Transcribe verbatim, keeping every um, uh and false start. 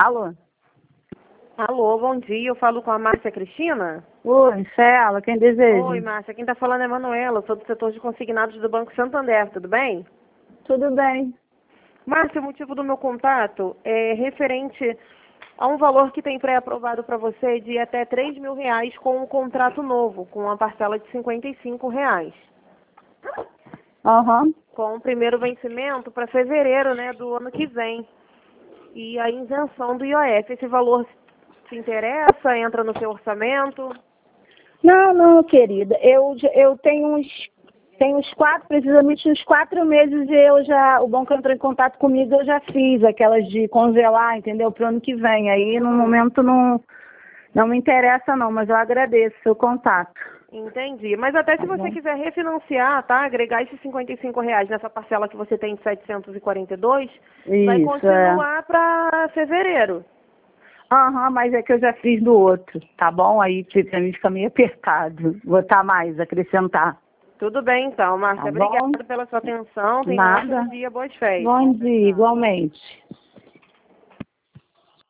Alô? Alô, bom dia. Eu falo com a Márcia Cristina? Oi, isso é ela, quem deseja? Oi, Márcia. Quem está falando é a Manuela. Sou do setor de consignados do Banco Santander. Tudo bem? Tudo bem. Márcia, o motivo do meu contato é referente a um valor que tem pré-aprovado para você de até três mil reais com um contrato novo, com uma parcela de cinquenta e cinco reais. Aham. Com o primeiro vencimento para fevereiro, né, do ano que vem. E a isenção do I O F. Esse valor te interessa? Entra no seu orçamento? Não, não, querida. Eu, eu tenho uns, tenho uns quatro, precisamente uns quatro meses eu já, o banco entrou em contato comigo, eu já fiz aquelas de congelar, entendeu? Para o ano que vem. Aí no momento não, não me interessa não, mas eu agradeço o seu contato. Entendi. Mas até se você quiser refinanciar, tá? Agregar esses cinquenta e cinco reais nessa parcela que você tem de setecentos e quarenta e dois, vai Isso, continuar é. para fevereiro. Aham, mas é que eu já fiz do outro, tá bom? Aí pra mim fica meio apertado. Botar mais, acrescentar. Tudo bem, então, Márcia. Tá bom? Obrigada pela sua atenção. Tenha um Nada. ótimo dia. Boas festas. Bom dia, igualmente.